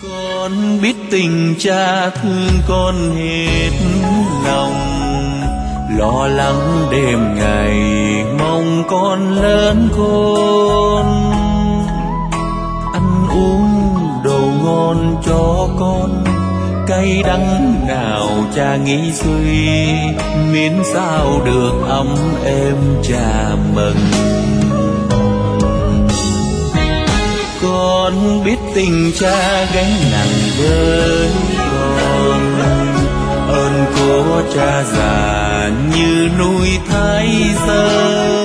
Con biết tình cha thương con hết lòng, lo lắng đêm ngày mong con lớn khôn. Ăn uống đồ ngon cho con, cay đắng nào cha nghĩ suy, miễn sao được ấm êm cha mừng. Con biết tình cha gánh nặng với con, ơn của cha già như núi Thái Sơn.